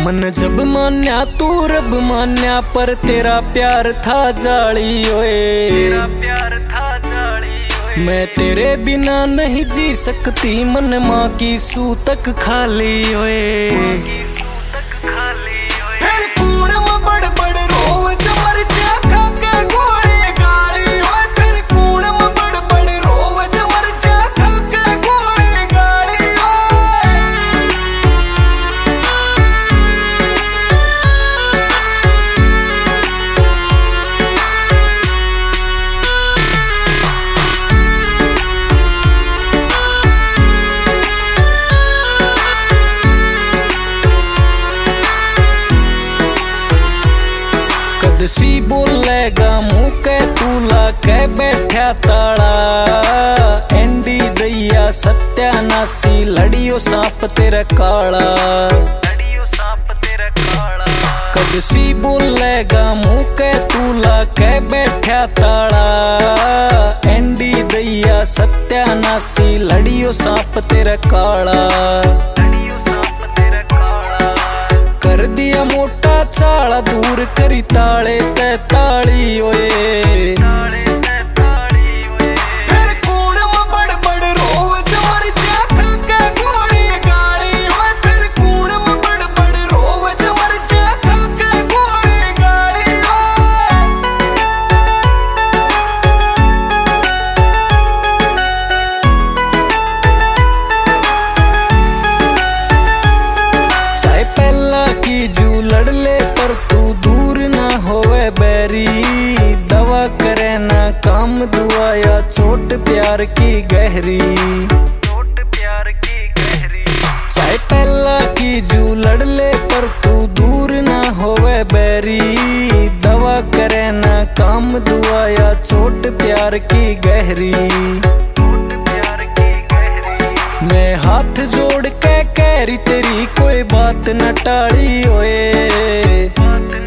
मन जब मान्या तू रब मान्या, पर तेरा प्यार था जाली ओए, तेरा प्यार था जाली ओए। मैं तेरे बिना नहीं जी सकती, मन माँ की सूतक खाली ओए, फिर कूड़ में बड़ बड़ रोव जमर खा के गोली गाली ओए, फिर कूड़ में बड़ बड़ रोव जमर खा के गोली गाली ओए। सी बोलेगा मुँह के तूला के बैठा ताड़ा, एंडी दैया सत्यानाशी लड़ियो सांप तेरा काला, लड़ियो सांप तेरा काला। कद सी बोलेगा मुँह के तूला के बैठा ताड़ा, एंडी दैया सत्यानाशी लड़ियो सांप तेरा काला, कर दिया मोटा चाला दूर करी ताले ते ताली ओए, फिर कूड़ में बड़ बड़ रोव जमर खा के गोली गाली ओए, फिर कूड़ में बड़ बड़ रोव जमर खा के गोली गाली ओए। चाहे पहला की जू लड़ ले पर तू दूर ना होवे बैरी, दवा करे ना काम दुआया चोट प्यार की गहरी, चोट प्यार की गहरी। चाहे पहला की जू लड़ ले पर तू दूर ना होवे बैरी, दवा करे ना काम दुआया चोट प्यार की गहरी, चोट प्यार की गहरी। मैं हाथ जोड़ के कह रही तेरी कोई बात न टाली ओए,